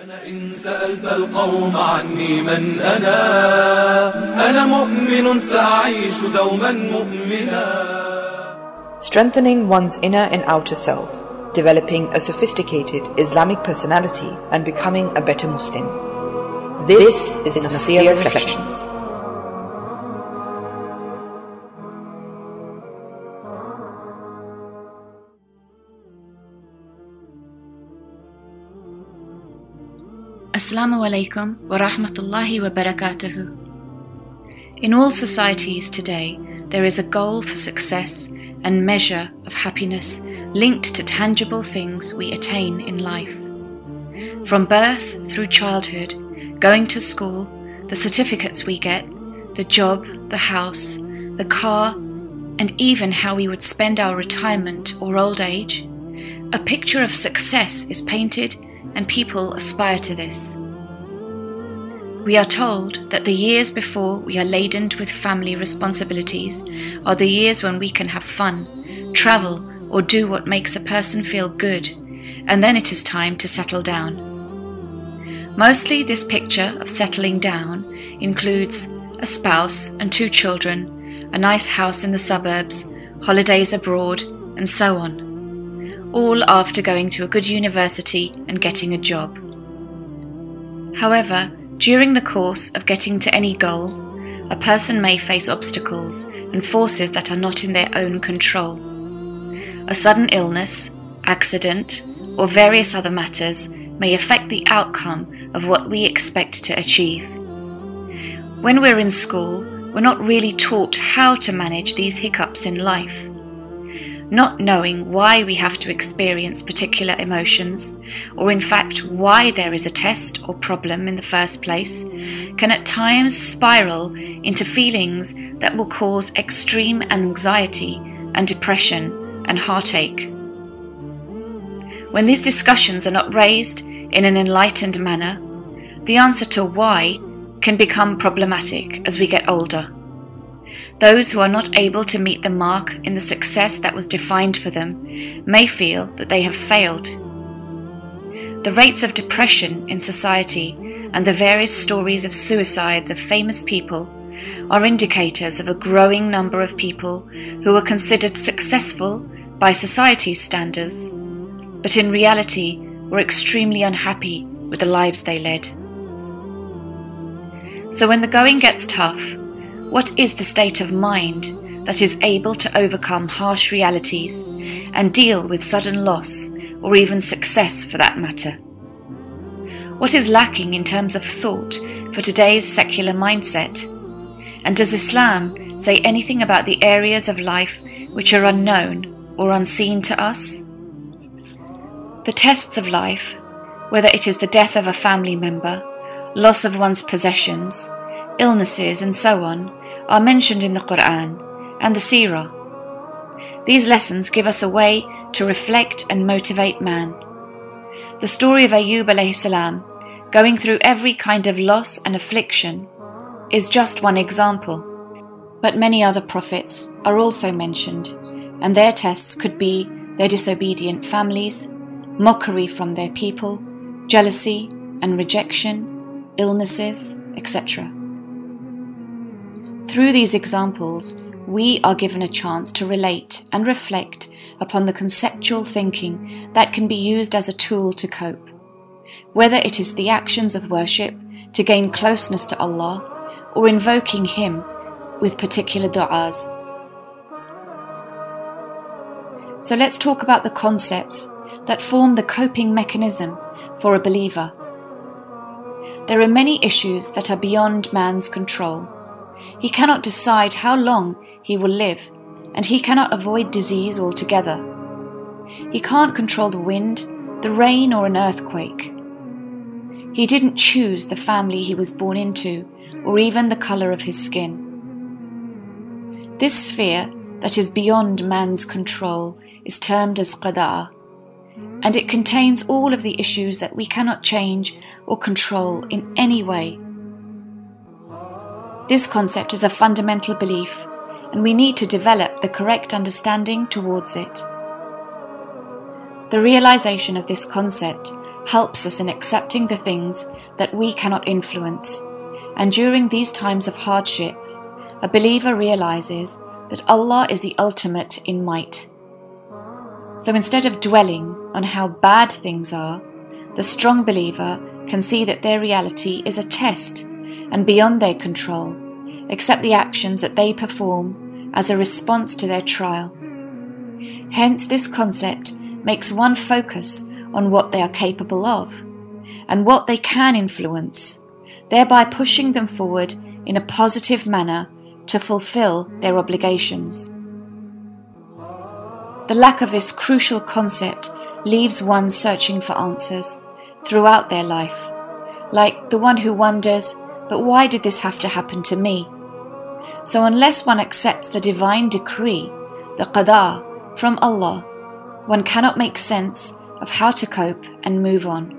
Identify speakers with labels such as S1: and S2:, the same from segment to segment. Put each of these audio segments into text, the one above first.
S1: أنا إن سألت القوم عني من أنا مؤمن سأعيش دوما مؤمنا.
S2: Strengthening one's inner and outer self, developing a sophisticated Islamic personality and becoming a better Muslim. This is Nasiya Reflections.
S3: Assalamu alaikum wa rahmatullahi wa barakatuhu. In all societies today, there is a goal for success and measure of happiness linked to tangible things we attain in life. From birth through childhood, going to school, the certificates we get, the job, the house, the car, and even how we would spend our retirement or old age, a picture of success is painted and people aspire to this. We are told that the years before we are laden with family responsibilities are the years when we can have fun, travel, or do what makes a person feel good, and then it is time to settle down. Mostly this picture of settling down includes a spouse and 2 children, a nice house in the suburbs, holidays abroad, and so on, all after going to a good university and getting a job. However, during the course of getting to any goal, a person may face obstacles and forces that are not in their own control. A sudden illness, accident, or various other matters may affect the outcome of what we expect to achieve. When we're in school, we're not really taught how to manage these hiccups in life. Not knowing why we have to experience particular emotions, or in fact why there is a test or problem in the first place, can at times spiral into feelings that will cause extreme anxiety and depression and heartache. When these discussions are not raised in an enlightened manner, the answer to why can become problematic as we get older. Those who are not able to meet the mark in the success that was defined for them may feel that they have failed. The rates of depression in society and the various stories of suicides of famous people are indicators of a growing number of people who are considered successful by society's standards, but in reality were extremely unhappy with the lives they led. So when the going gets tough, what is the state of mind that is able to overcome harsh realities and deal with sudden loss or even success for that matter? What is lacking in terms of thought for today's secular mindset? And does Islam say anything about the areas of life which are unknown or unseen to us? The tests of life, whether it is the death of a family member, loss of one's possessions, illnesses and so on, are mentioned in the Quran and the Seerah. These lessons give us a way to reflect and motivate man. The story of Ayyub alayhi salam, going through every kind of loss and affliction, is just one example, but many other prophets are also mentioned, and their tests could be their disobedient families, mockery from their people, jealousy and rejection, illnesses, etc. Through these examples, we are given a chance to relate and reflect upon the conceptual thinking that can be used as a tool to cope, whether it is the actions of worship to gain closeness to Allah or invoking Him with particular du'as. So let's talk about the concepts that form the coping mechanism for a believer. There are many issues that are beyond man's control. He cannot decide how long he will live, and he cannot avoid disease altogether. He can't control the wind, the rain, or an earthquake. He didn't choose the family he was born into, or even the colour of his skin. This sphere that is beyond man's control is termed as qada', and it contains all of the issues that we cannot change or control in any way. This concept is a fundamental belief, and we need to develop the correct understanding towards it. The realization of this concept helps us in accepting the things that we cannot influence, and during these times of hardship, a believer realizes that Allah is the ultimate in might. So instead of dwelling on how bad things are, the strong believer can see that their reality is a test and beyond their control, except the actions that they perform as a response to their trial. Hence, this concept makes one focus on what they are capable of and what they can influence, thereby pushing them forward in a positive manner to fulfill their obligations. The lack of this crucial concept leaves one searching for answers throughout their life, like the one who wonders, but why did this have to happen to me? So unless one accepts the divine decree, the qada, from Allah, one cannot make sense of how to cope and move on.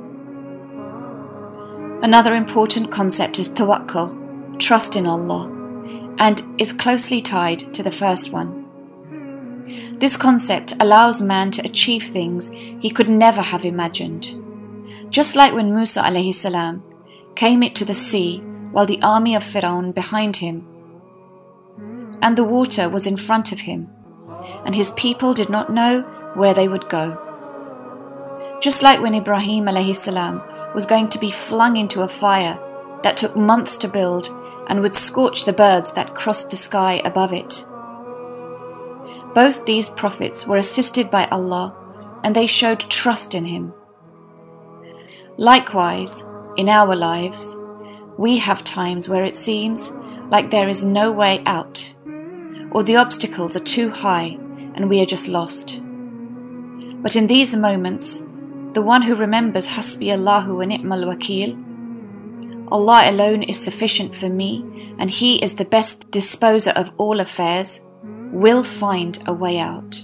S3: Another important concept is tawakkul, trust in Allah, and is closely tied to the first one. This concept allows man to achieve things he could never have imagined. Just like when Musa alayhi salam came into the sea while the army of Fir'aun behind him, and the water was in front of him, and his people did not know where they would go. Just like when Ibrahim alayhi salam was going to be flung into a fire that took months to build and would scorch the birds that crossed the sky above it. Both these prophets were assisted by Allah, and they showed trust in Him. Likewise, in our lives, we have times where it seems like there is no way out, or the obstacles are too high and we are just lost. But in these moments, the one who remembers Hasbi Allahu wa ni'mal wakil, Allah alone is sufficient for me and He is the best disposer of all affairs, will find a way out.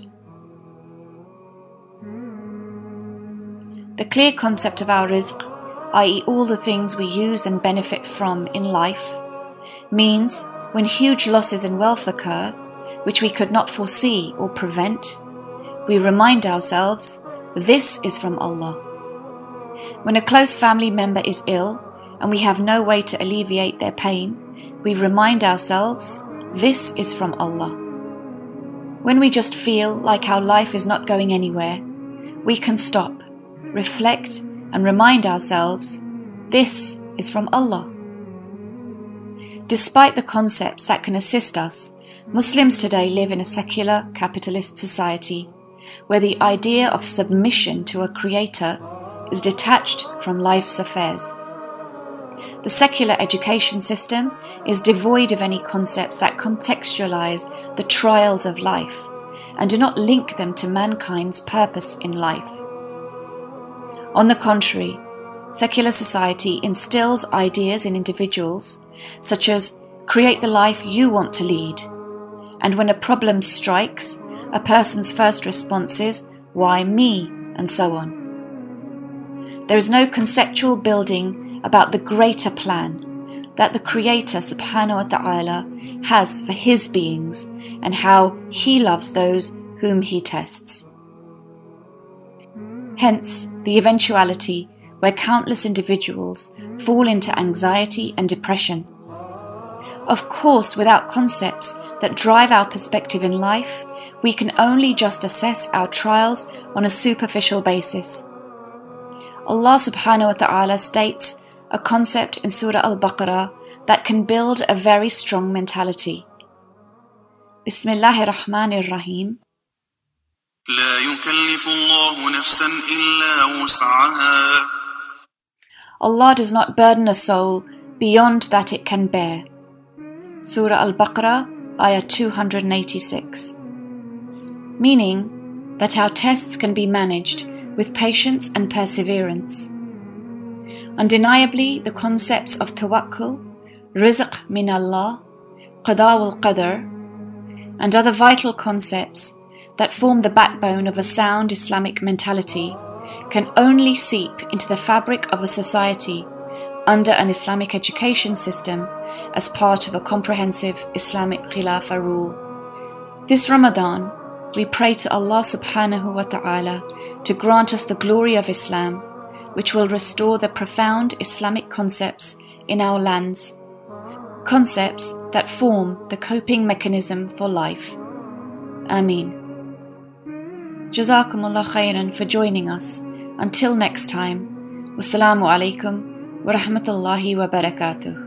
S3: The clear concept of our rizq, i.e. all the things we use and benefit from in life, means when huge losses in wealth occur, which we could not foresee or prevent, we remind ourselves, this is from Allah. When a close family member is ill and we have no way to alleviate their pain, we remind ourselves, this is from Allah. When we just feel like our life is not going anywhere, we can stop, reflect, and remind ourselves, this is from Allah. Despite the concepts that can assist us, Muslims today live in a secular, capitalist society where the idea of submission to a creator is detached from life's affairs. The secular education system is devoid of any concepts that contextualize the trials of life and do not link them to mankind's purpose in life. On the contrary, secular society instills ideas in individuals such as create the life you want to lead, and when a problem strikes, a person's first response is, why me, and so on. There is no conceptual building about the greater plan that the Creator subhanahu wa ta'ala has for His beings and how He loves those whom He tests. Hence, the eventuality where countless individuals fall into anxiety and depression. Of course, without concepts that drive our perspective in life, we can only just assess our trials on a superficial basis. Allah subhanahu wa ta'ala states a concept in Surah Al-Baqarah that can build a very strong mentality. Bismillahir Rahmanir Rahim.
S4: لا يكلف الله نفسا إلا وسعها.
S3: Allah does not burden a soul beyond that it can bear. Surah Al-Baqarah, Ayah 286. Meaning that our tests can be managed with patience and perseverance. Undeniably, the concepts of tawakkul, rizq min Allah, qada wal qadr, and other vital concepts that form the backbone of a sound Islamic mentality can only seep into the fabric of a society under an Islamic education system as part of a comprehensive Islamic Khilafah rule. This Ramadan, we pray to Allah subhanahu wa ta'ala to grant us the glory of Islam which will restore the profound Islamic concepts in our lands, concepts that form the coping mechanism for life. Ameen. Jazakumullah khairan for joining us. Until next time, wassalamu alaikum wa rahmatullahi wa barakatuh.